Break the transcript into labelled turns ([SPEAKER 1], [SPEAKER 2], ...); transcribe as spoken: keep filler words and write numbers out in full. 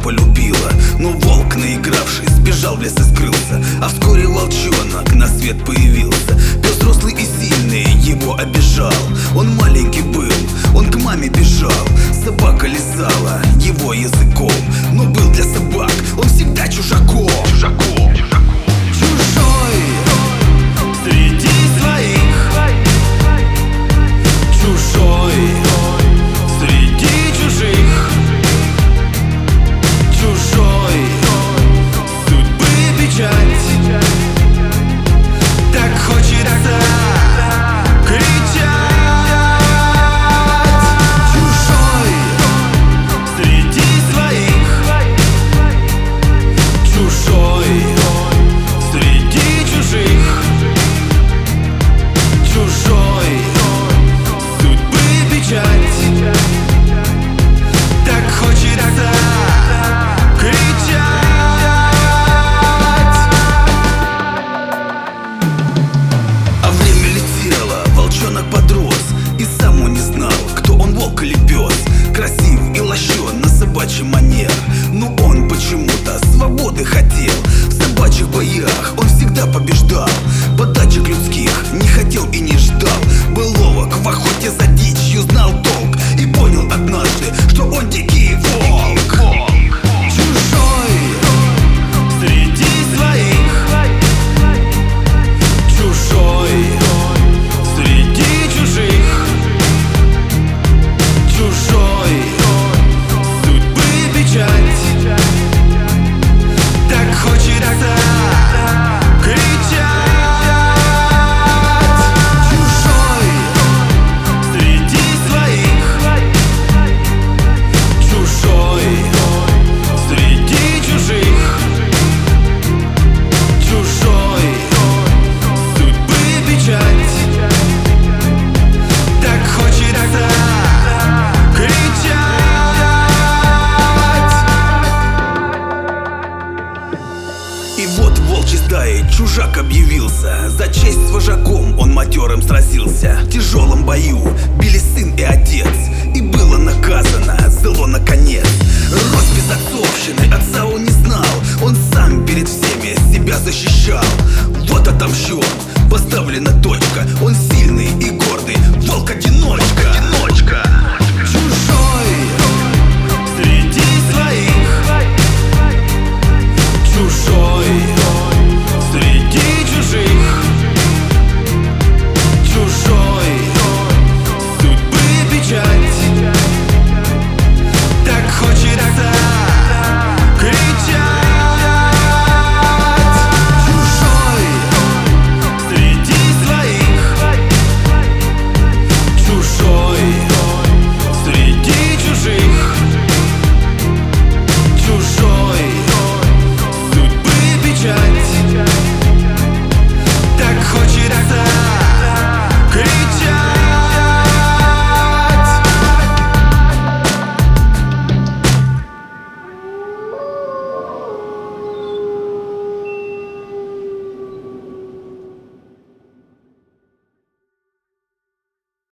[SPEAKER 1] полюбила. Но волк, наигравшись, сбежал в лес и скрылся. А вскоре волчонок на свет появился. Пес взрослый и сильный его обижал. Он маленький был, он к маме бежал. Собака лизала его языком, но был для собак он всегда чужаком. Чужаком, чужаком. Чужой среди своих, чужой среди чужих, чужой судьбы печать. Так хочется кричать. Чужой среди своих, чужой среди чужих, чужой судьбы печать. Так хочется кричать. А время летело, волчонок подрос, и сам он не знал, кто он, волк или пес. Красив и лощен на собачий манер, но он почему-то свободы хотел. В собачьих боях он всегда побеждал, подачек людских не хотел и не ждал. Был ловок в охоте за дичью, знал толк и понял однажды, что он дикий волк. Чужой среди своих, чужой среди чужих, чужой судьбы печать. Так хочется кричать. Чужой среди своих, чужой среди чужих, чужой судьбы печать. Так хочется кричать. И вот в волчьей стае чужак объявился. За честь с вожаком он матерым сразился. В тяжелом бою били сын и отец, и было наказано зло наконец. Рос без отцовщины, отца он не знал. Он сам перед всеми себя защищал. Вот отомщен, поставлена точка. Он сильный и гордый, волк-одиночка. Волк-одиночка.